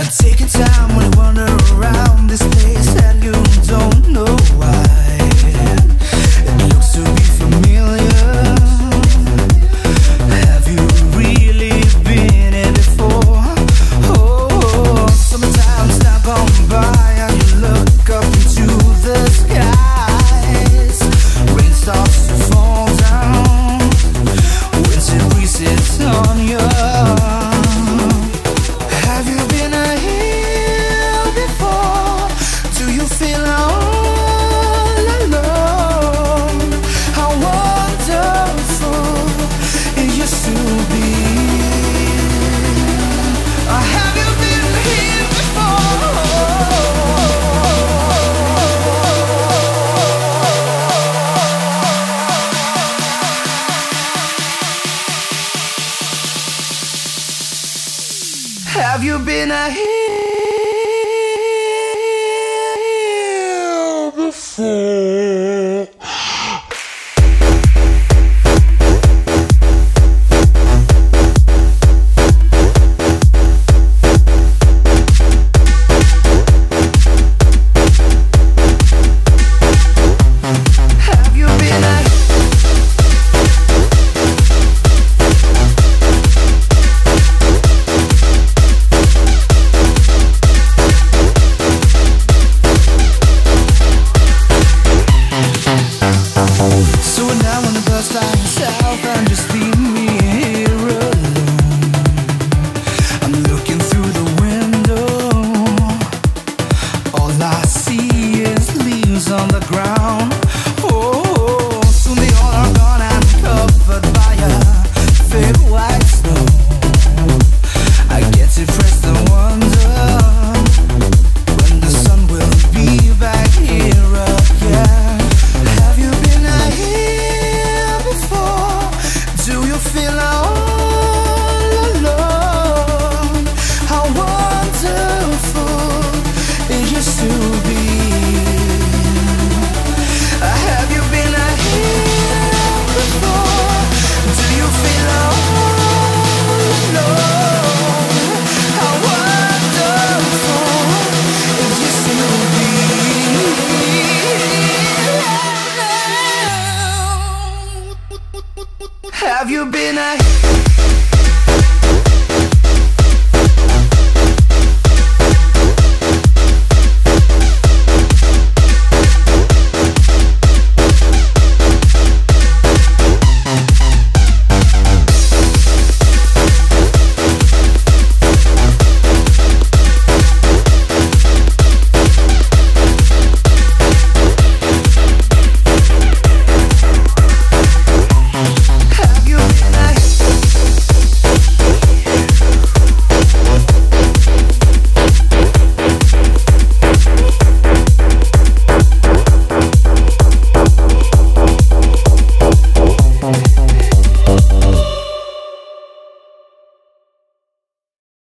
Taking time when I wander around this place and you don't know why. It looks to be familiar. Have you really been here before? Oh, summertime's now gone by and you look up into the skies. Rain starts to fall down, winter breezes on you. Have you been here before? Do you feel all alone? How wonderful it used to be. Have you been here before? Have you been here before?